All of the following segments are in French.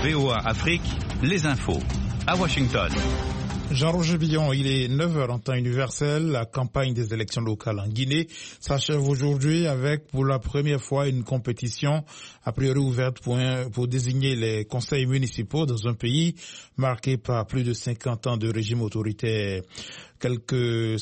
VOA Afrique, les infos. À Washington. Jean-Roger Billon, il est 9h en temps universel. La campagne des élections locales en Guinée s'achève aujourd'hui avec pour la première fois une compétition a priori ouverte pour désigner les conseils municipaux dans un pays marqué par plus de 50 ans de régime autoritaire. Quelques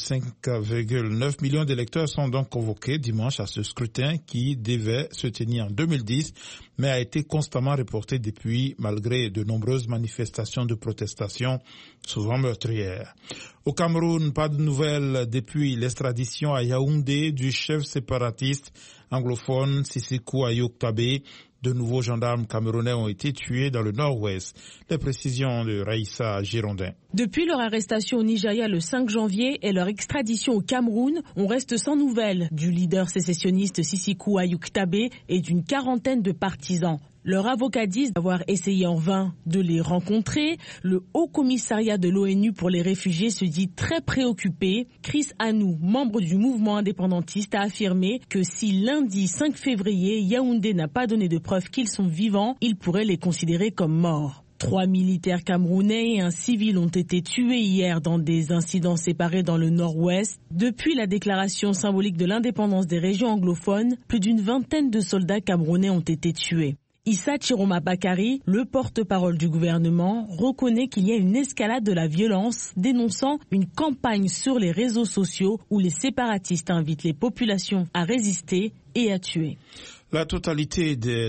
5,9 millions d'électeurs sont donc convoqués dimanche à ce scrutin qui devait se tenir en 2010, mais a été constamment reporté depuis malgré de nombreuses manifestations de protestation, souvent meurtrières. Au Cameroun, pas de nouvelles depuis l'extradition à Yaoundé du chef séparatiste anglophone Sissekou Ayok Tabé. De nouveaux gendarmes camerounais ont été tués dans le nord-ouest. Les précisions de Raïssa Girondin. Depuis leur arrestation au Nigeria le 5 janvier et leur extradition au Cameroun, on reste sans nouvelles du leader sécessionniste Sissekou Ayok Tabé et d'une quarantaine de partisans. Leurs avocats disent avoir essayé en vain de les rencontrer. Le Haut Commissariat de l'ONU pour les réfugiés se dit très préoccupé. Chris Anou, membre du mouvement indépendantiste, a affirmé que si lundi 5 février, Yaoundé n'a pas donné de preuve qu'ils sont vivants, il pourrait les considérer comme morts. 3 militaires camerounais et un civil ont été tués hier dans des incidents séparés dans le nord-ouest. Depuis la déclaration symbolique de l'indépendance des régions anglophones, plus d'une vingtaine de soldats camerounais ont été tués. Issa Chiroma Bakari, le porte-parole du gouvernement, reconnaît qu'il y a une escalade de la violence, dénonçant une campagne sur les réseaux sociaux où les séparatistes invitent les populations à résister et à tuer. La totalité des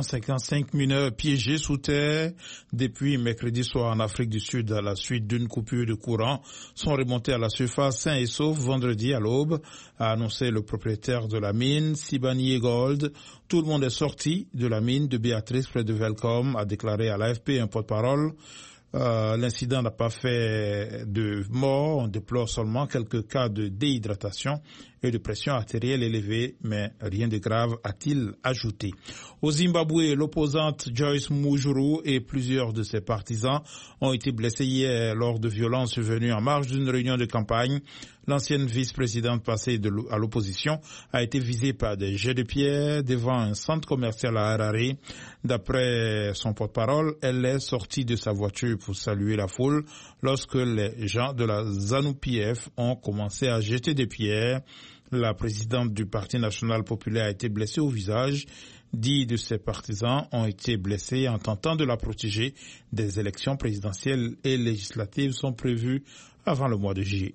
955 mineurs piégés sous terre depuis mercredi soir en Afrique du Sud à la suite d'une coupure de courant sont remontés à la surface sains et saufs vendredi à l'aube, a annoncé le propriétaire de la mine, Sibanye Gold. Tout le monde est sorti de la mine de Béatrice près de Velcom, a déclaré à l'AFP un porte-parole. L'incident n'a pas fait de mort, on déplore seulement quelques cas de déhydratation et de pression artérielle élevée, mais rien de grave, a-t-il ajouté. Au Zimbabwe, l'opposante Joyce Mujuru et plusieurs de ses partisans ont été blessés hier lors de violences survenues en marge d'une réunion de campagne. L'ancienne vice-présidente passée à l'opposition a été visée par des jets de pierre devant un centre commercial à Harare. D'après son porte-parole, elle est sortie de sa voiture pour saluer la foule lorsque les gens de la ZANU-PF ont commencé à jeter des pierres. La présidente du Parti national populaire a été blessée au visage. 10 de ses partisans ont été blessés en tentant de la protéger. Des élections présidentielles et législatives sont prévues avant le mois de juillet.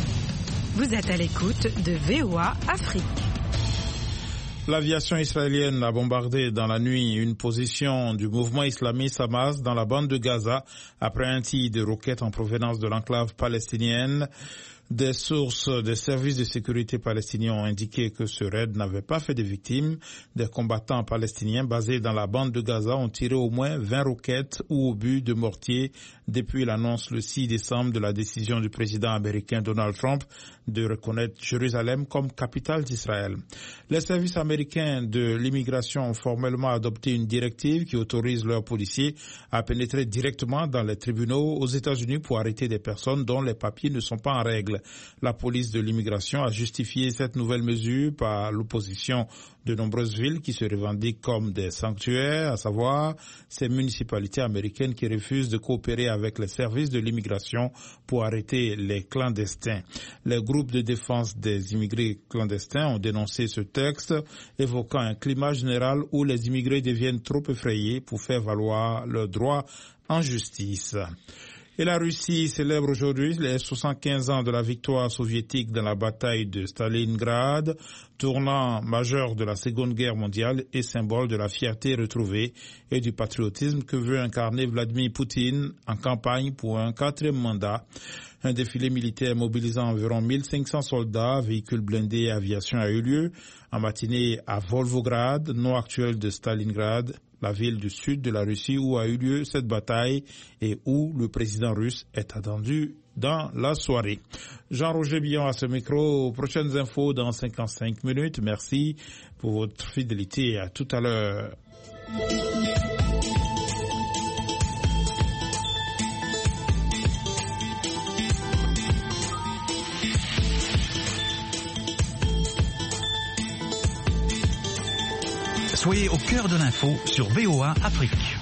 Vous êtes à l'écoute de VOA Afrique. L'aviation israélienne a bombardé dans la nuit une position du mouvement islamiste Hamas dans la bande de Gaza après un tir de roquettes en provenance de l'enclave palestinienne. Des sources des services de sécurité palestiniens ont indiqué que ce raid n'avait pas fait de victimes. Des combattants palestiniens basés dans la bande de Gaza ont tiré au moins 20 roquettes ou obus de mortier depuis l'annonce le 6 décembre de la décision du président américain Donald Trump de reconnaître Jérusalem comme capitale d'Israël. Les services américains de l'immigration ont formellement adopté une directive qui autorise leurs policiers à pénétrer directement dans les tribunaux aux États-Unis pour arrêter des personnes dont les papiers ne sont pas en règle. La police de l'immigration a justifié cette nouvelle mesure par l'opposition de nombreuses villes qui se revendiquent comme des sanctuaires, à savoir ces municipalités américaines qui refusent de coopérer avec les services de l'immigration pour arrêter les clandestins. Les groupes de défense des immigrés clandestins ont dénoncé ce texte, évoquant un climat général où les immigrés deviennent trop effrayés pour faire valoir leurs droits en justice. Et la Russie célèbre aujourd'hui les 75 ans de la victoire soviétique dans la bataille de Stalingrad, tournant majeur de la Seconde Guerre mondiale et symbole de la fierté retrouvée et du patriotisme que veut incarner Vladimir Poutine en campagne pour un 4e mandat. Un défilé militaire mobilisant environ 1500 soldats, véhicules blindés et aviation a eu lieu en matinée à Volgograd, nom actuel de Stalingrad, la ville du sud de la Russie où a eu lieu cette bataille et où le président russe est attendu dans la soirée. Jean-Roger Billon à ce micro. Prochaines infos dans 55 minutes. Merci pour votre fidélité et à tout à l'heure. Soyez au cœur de l'info sur VOA Afrique.